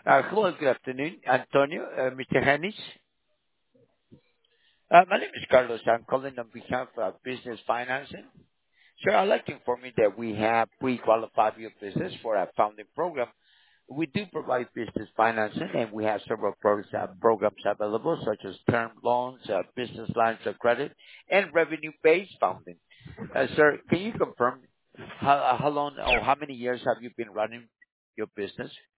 Hello, good afternoon, Antonio, Mr. Hennis. My name is Carlos. I'm calling on behalf of Business Financing. Sir, I'd like to inform you that we have pre-qualified your business for our founding program. We do provide business financing, and we have several programs available, such as term loans, business lines of credit, and revenue-based funding. Sir, can you confirm how long or how many years have you been running your business?